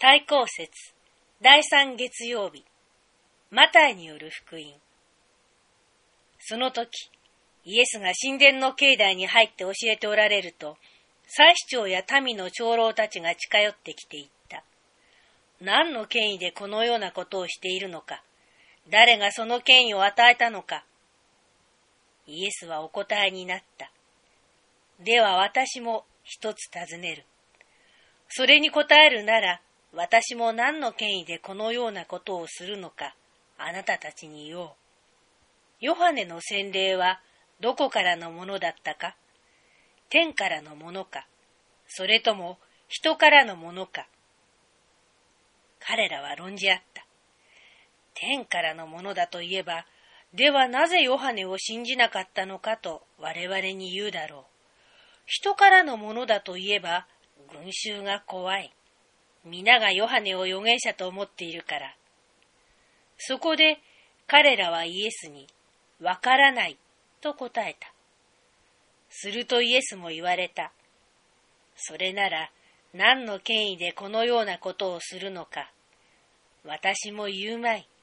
対抗節第3月曜日、マタイによる福音。その時、イエスが神殿の境内に入って教えておられると、祭司長や民の長老たちが近寄ってきて言った。何の権威でこのようなことをしているのか、誰がその権威を与えたのか。イエスはお答えになった。では私も一つ尋ねる。それに答えるなら、私も何の権威でこのようなことをするのか、あなたたちに言おう。ヨハネの洗礼はどこからのものだったか？天からのものか、それとも人からのものか。彼らは論じ合った。天からのものだと言えば、ではなぜヨハネを信じなかったのかと我々に言うだろう。人からのものだと言えば、群衆が怖い。皆がヨハネを預言者と思っているから。そこで彼らはイエスに、わからないと答えた。するとイエスも言われた。それなら何の権威でこのようなことをするのか。私も言うまい。